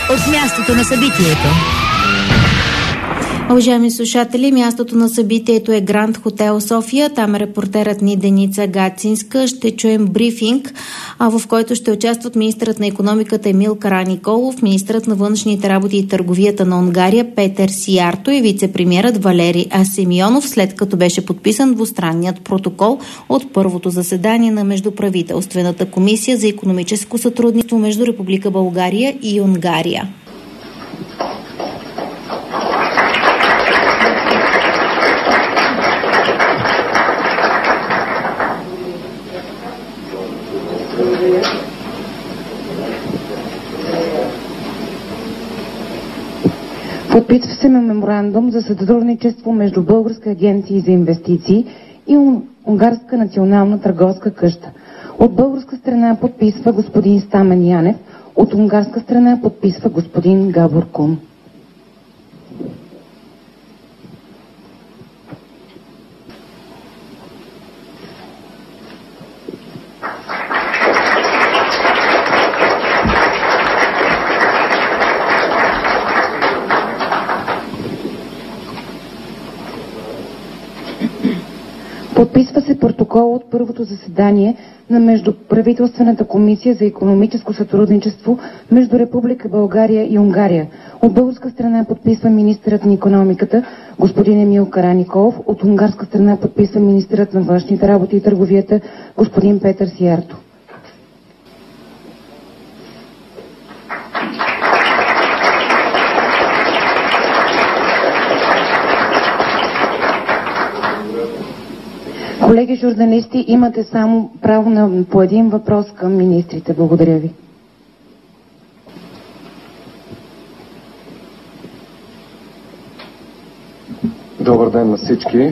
от мястото на събитието. Уважаеми слушатели, мястото на събитието е Гранд Хотел София. Там е репортерът ни Деница Гацинска. Ще чуем брифинг, в който ще участват министърът на икономиката Емил Караниколов, министърът на външните работи и търговията на Унгария Петър Сиярто и вице-премиерът Валери Симеонов, след като беше подписан двустранният протокол от първото заседание на Междуправителствената комисия за икономическо сътрудничество между Република България и Унгария. Подписва се меморандум за сътрудничество между Българска агенция за инвестиции и Унгарска национална търговска къща. От българска страна подписва господин Стамен Янев, от унгарска страна подписва господин Габор Кун. Подписва се протокол от първото заседание на Междуправителствената комисия за икономическо сътрудничество между Република България и Унгария. От българска страна подписва министърът на икономиката господин Емил Караниколов, от унгарска страна подписва министърът на външните работи и търговията господин Петър Сиярто. Колеги журналисти, имате само право по един въпрос към министрите. Благодаря ви. Добър ден на всички.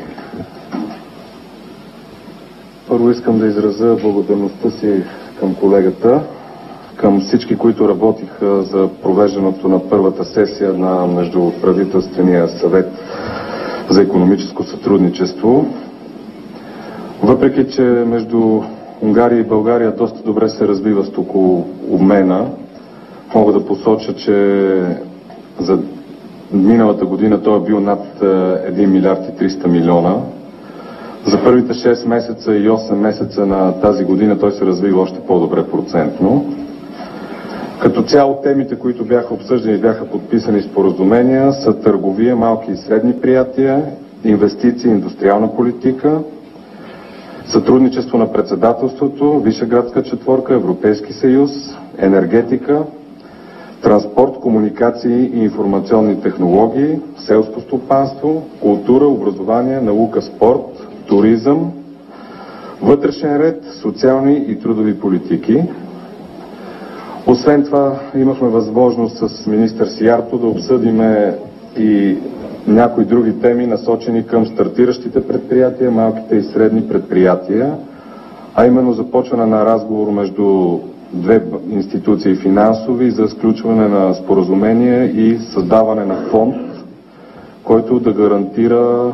Първо искам да изразя благодарността си към колегата, към всички, които работиха за провеждането на първата сесия на Междуправителствения съвет за икономическо сътрудничество. Въпреки че между Унгария и България доста добре се развива стокообмена, мога да посоча, че за миналата година той е бил над 1 милиард и 300 милиона. За първите 6 месеца и 8 месеца на тази година той се развива още по-добре процентно. Като цяло темите, които бяха обсъждани и бяха подписани споразумения, са търговия, малки и средни предприятия, инвестиции, индустриална политика, сътрудничество на председателството, Вишеградска четворка, Европейски съюз, енергетика, транспорт, комуникации и информационни технологии, селско стопанство, култура, образование, наука, спорт, туризъм, вътрешен ред, социални и трудови политики. Освен това, имахме възможност с министър Сиярто да обсъдиме и някои други теми, насочени към стартиращите предприятия, малките и средни предприятия, а именно започване на разговор между две институции финансови за сключване на споразумение и създаване на фонд, който да гарантира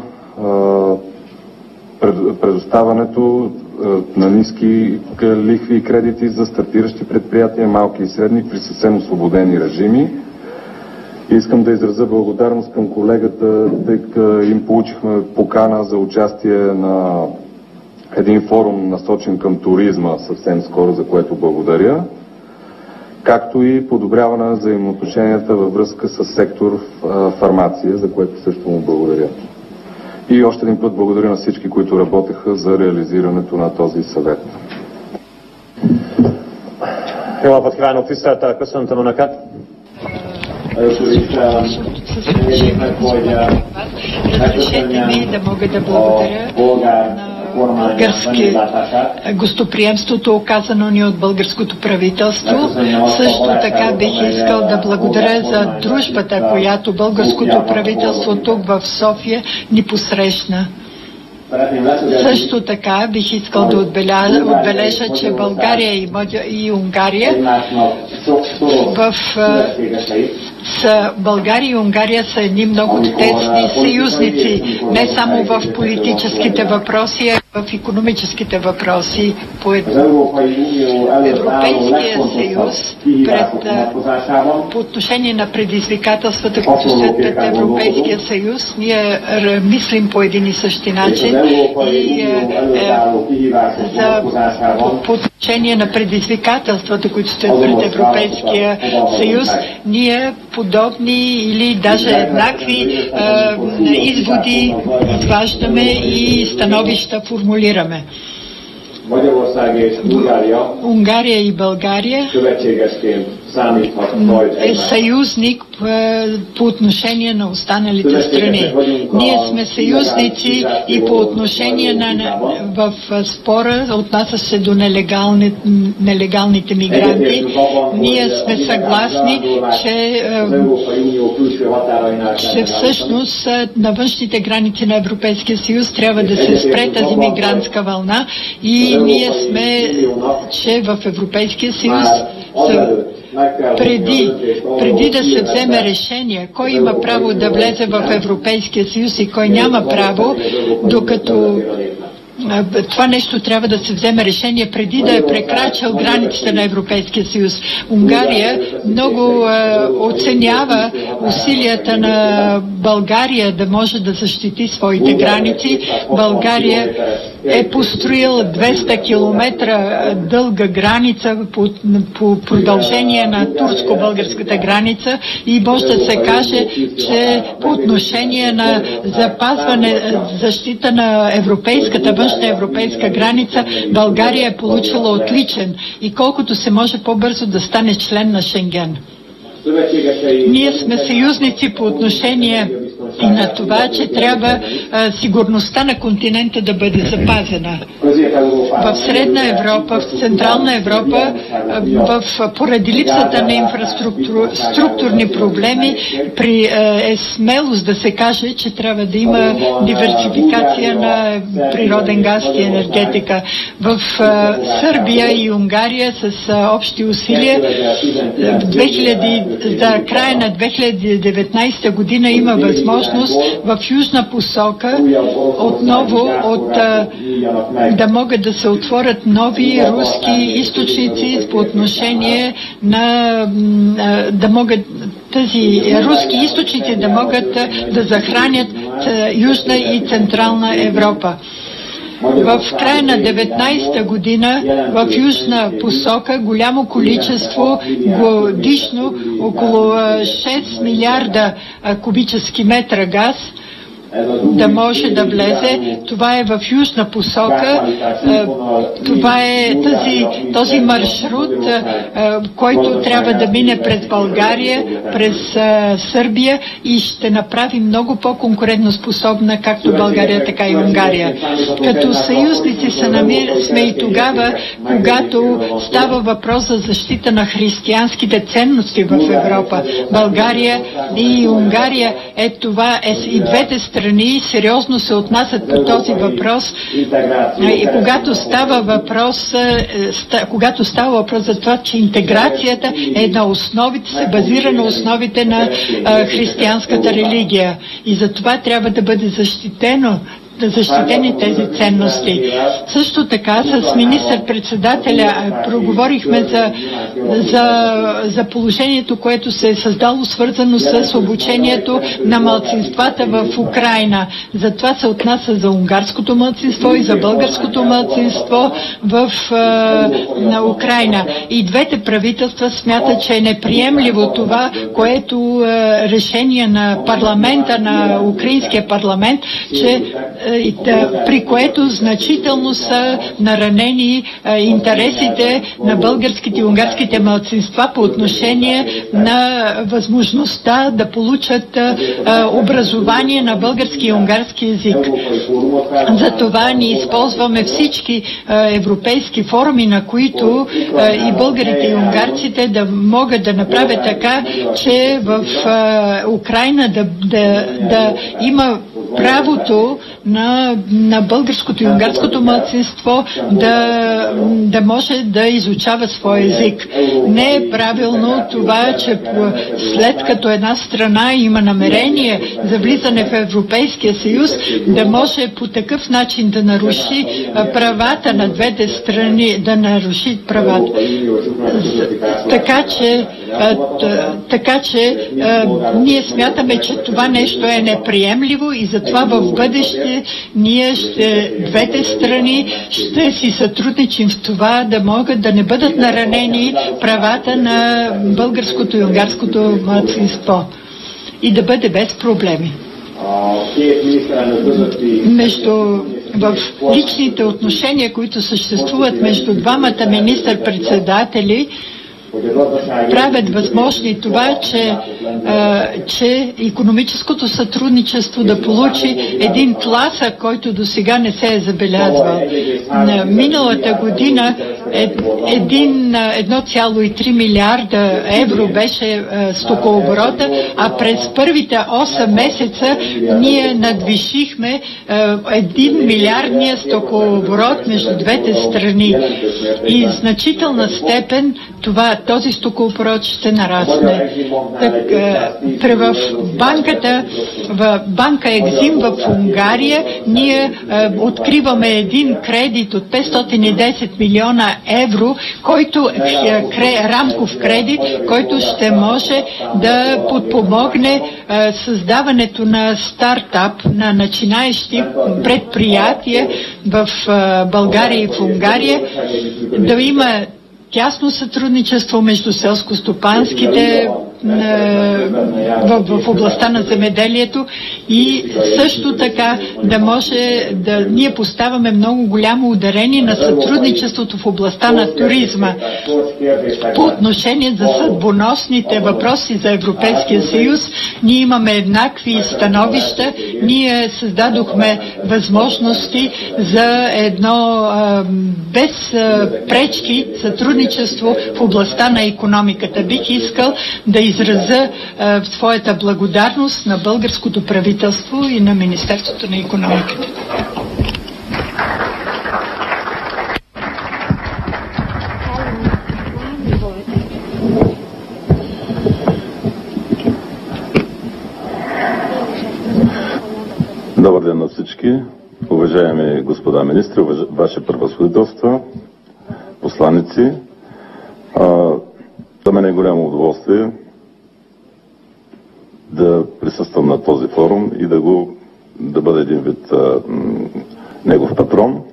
предоставянето на ниски лихви и кредити за стартиращи предприятия, малки и средни, при съвсем освободени режими. Искам да изразя благодарност към колегата, тъй като им получихме покана за участие на един форум, насочен към туризма съвсем скоро, за което благодаря, както и подобряване на взаимоотношенията във връзка с сектор фармация, за което също му благодаря. И още един път благодаря на всички, които работеха за реализирането на този съвет. Jó napot kívánok, tisztelettel köszöntöm Önöket! Разрешете ми да мога да благодаря на гостоприемството, оказано ни от българското правителство. Също така бих искал да благодаря за дружбата, която българското правителство тук в София ни посрещна. Също така бих искал да отбележа, че България и Унгария в България и Унгария са едни много тесни съюзници, не само в политическите въпроси, а в икономическите въпроси. По Европейския съюз по отношение на предизвикателствата, които стоят пред Европейския съюз, ние мислим по един и същи начин и по отношение на предизвикателствата, които стоят пред Европейския съюз, ние подобни или даже еднакви изводи изваждаме и становища формулираме. Унгария и България е съюзник по отношение на останалите страни. Ние сме съюзници и по отношение в спора, отнася се до нелегалните мигранти. Ние сме съгласни, че всъщност на външните граници на Европейския съюз трябва да се спре тази мигрантска вълна и ние сме, че в Европейския съюз преди да се вземе решение кой има право да влезе в Европейския съюз и кой няма право, докато това нещо трябва да се вземе решение преди да е прекрачил границите на Европейския съюз. Унгария много оценява усилията на България да може да защити своите граници. България е построил 200 км дълга граница по продължение на турско-българската граница и може да се каже, че по отношение на запазване, защита на външна европейска граница, България е получила отличен и колкото се може по-бързо да стане член на Шенген. Ние сме съюзници по отношение и на това, че трябва сигурността на континента да бъде запазена. В Средна Европа, в Централна Европа, поради липсата на структурни проблеми, е смелост да се каже, че трябва да има диверсификация на природен газ и енергетика. В Сърбия и Унгария с общи усилия за края на 2019 година има възможност в южна посока отново да могат да се отворят нови руски източници по отношение на да могат тези руски източници да могат да захранят Южна и Централна Европа. В края на 19-та година в южна посока голямо количество годишно, около 6 милиарда кубически метра газ, да може да влезе. Това е в южна посока. Това е този маршрут, който трябва да мине през България, през Сърбия и ще направи много по-конкурентоспособна както България, така и Унгария. Като съюзници сме и тогава, когато става въпрос за защита на християнските ценности в Европа. България и Унгария и двете страни сериозно се отнасят по този въпрос и когато става въпрос за това, че интеграцията е на основите, се базира на основите на християнската религия и за това трябва да бъде защитени тези ценности. Също така с министър-председателя проговорихме за положението, което се е създало, свързано с обучението на малцинствата в Украйна. Затова се отнася за унгарското малцинство и за българското малцинство на Украйна. И двете правителства смятат, че е неприемливо това, което решение на парламента, на украинския парламент, при което значително са наранени интересите на българските и унгарските малцинства по отношение на възможността да получат образование на български и унгарски език. Затова ние използваме всички европейски форуми, на които и българите и унгарците да могат да направят така, че в Украйна да има правото на българското и унгарското малцинство да може да изучава своя език. Не е правилно това, че след като една страна има намерение за влизане в Европейския съюз, да може по такъв начин да наруши правата на двете страни, да наруши правата. Така че ние смятаме, че това нещо е неприемливо и затова в бъдеще ние двете страни ще си сътрудничим в това да могат да не бъдат наранени правата на българското и унгарското малцинство и да бъде без проблеми. В личните отношения, които съществуват между двамата министър-председатели, правят възможни това, че икономическото сътрудничество да получи един тласък, който до сега не се е забелязвал. Миналата година 1,3 милиарда евро беше стокооборота, а през първите 8 месеца ние надвишихме 1 милиардния стокооборот между двете страни. И в значителна степен този стокооборот ще нарасне. В банка Екзим в Унгария ние откриваме един кредит от 510 милиона евро, който е рамков кредит, който ще може да подпомогне създаването на стартап, на начинаещи предприятия в България и в Унгария, да има тясно сътрудничество между селско-стопанските в областта на земеделието и също така да може ние поставяме много голямо ударение на сътрудничеството в областта на туризма. По отношение за съдбоносните въпроси за Европейския съюз, ние имаме еднакви становища. Ние създадохме възможности за едно без пречки сътрудничество в областта на икономиката. Бих искал да изразя своята благодарност на българското правителство и на Министерството на икономиката. Добър ден на всички, уважаеми господа министри, ваши превъзходителства, посланици. За мен е голямо удоволствие да присъствам на този форум и да бъда един вид негов патрон.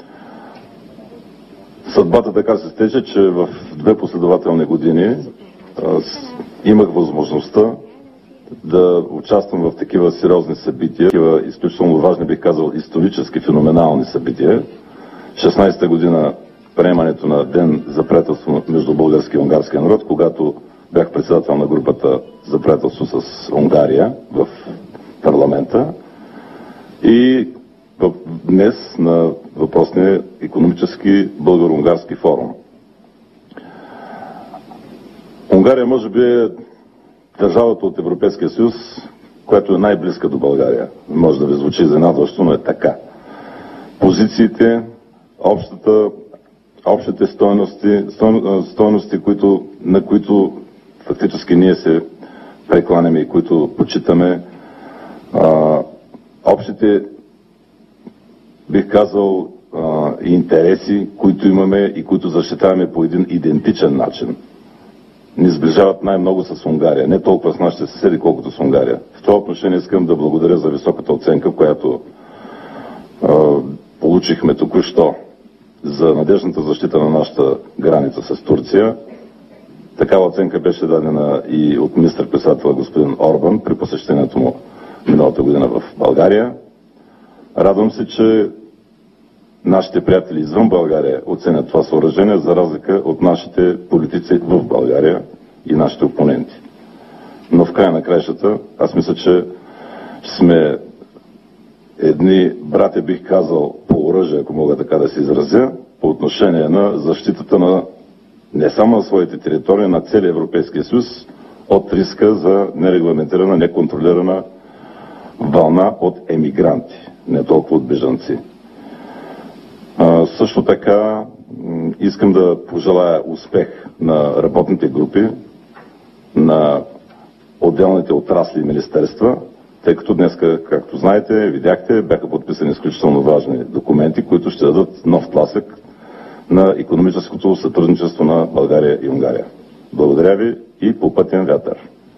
Съдбата така се стече, че в 2 последователни години имах възможността да участвам в такива сериозни събития, такива изключително важни, бих казал, исторически феноменални събития. 16-та година приемането на Ден за приятелство между българския и унгарския народ, когато бях председател на групата за приятелство с Унгария в парламента, и днес на въпросния икономически българо-унгарски форум. Унгария може би е държавата от Европейския съюз, която е най-близка до България. Може да ви звучи изненадващо, но е така. Позициите, общите стойности, на които фактически ние се прекланяме и които почитаме, общите, бих казал, интереси, които имаме и които защитаваме по един идентичен начин, ни сближават най-много с Унгария. Не толкова с нашите съседи, колкото с Унгария. В това отношение искам да благодаря за високата оценка, която получихме току-що за надежната защита на нашата граница с Турция. Такава оценка беше дадена и от министър-председателя господин Орбан при посещението му миналата година в България. Радвам се, че нашите приятели извън България оценят това съоръжение, за разлика от нашите политици в България и нашите опоненти. Но в края на краищата, аз мисля, че сме едни братя, бих казал, по оръжие, ако мога така да се изразя, по отношение на защитата на не само на своите територии, на целия Европейския съюз от риска за нерегламентирана, неконтролирана вълна от емигранти. не толкова от бежанци. Също така искам да пожелая успех на работните групи, на отделните отрасли и министерства, тъй като днес, както знаете, видяхте, бяха подписани изключително важни документи, които ще дадат нов тласък на икономическото сътрудничество на България и Унгария. Благодаря ви и по пътен вятър!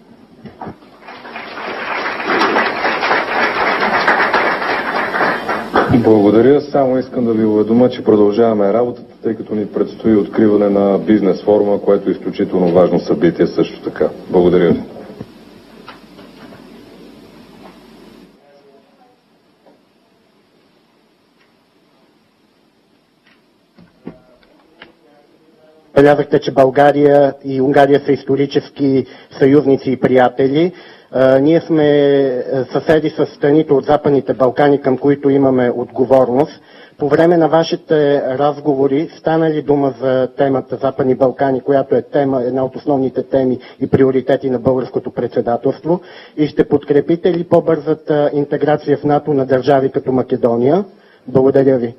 Благодаря. Само искам да ви уведомя, че продължаваме работата, тъй като ни предстои откриване на бизнес форума, което е изключително важно събитие също така. Благодаря ви. Белязахте, че България и Унгария са исторически съюзници и приятели. Ние сме съседи с страните от Западните Балкани, към които имаме отговорност. По време на вашите разговори стана ли дума за темата Западни Балкани, която е една от основните теми и приоритети на българското председателство? И ще подкрепите ли по-бързата интеграция в НАТО на държави като Македония? Благодаря ви.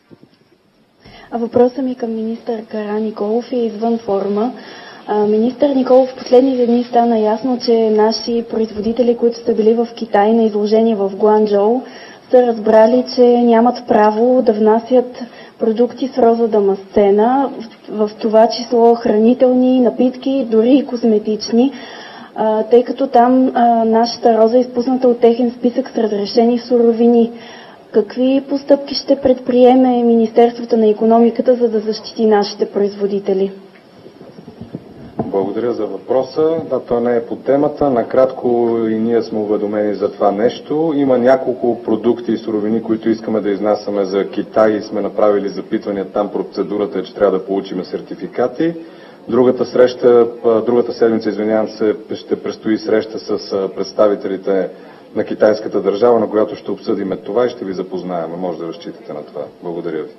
Въпросът ми към министър Караниколов е извън форума. Министър Николов, в последните дни стана ясно, че наши производители, които са били в Китай на изложение в Гуанчжоу, са разбрали, че нямат право да внасят продукти с роза дамасцена, в това число хранителни, напитки, дори и козметични, тъй като там нашата роза е изпусната от техен списък с разрешени суровини. Какви постъпки ще предприеме Министерството на икономиката, за да защити нашите производители? Благодаря за въпроса. Да, това не е по темата. Накратко и ние сме уведомени за това нещо. Има няколко продукти и суровини, които искаме да изнасяме за Китай и сме направили запитвания. Там процедурата е, че трябва да получим сертификати. Другата седмица, ще предстои среща с представителите на китайската държава, на която ще обсъдим това и ще ви запознаем. Може да разчитате на това. Благодаря ви.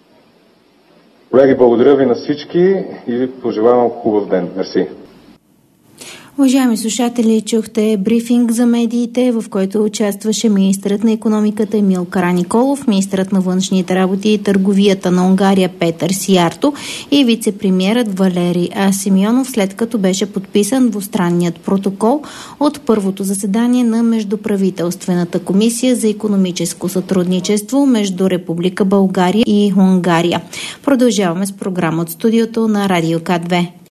Колеги, благодаря ви на всички и ви пожелавам хубав ден. Мерси. Уважаеми слушатели, чухте брифинг за медиите, в който участваше министърът на икономиката Емил Караниколов, министърът на външните работи и търговията на Унгария Петър Сиярто и вице-премиерът Валери Симеонов, след като беше подписан двустранният протокол от първото заседание на Междуправителствената комисия за икономическо сътрудничество между Република България и Унгария. Продължаваме с програма от студиото на Радио К2.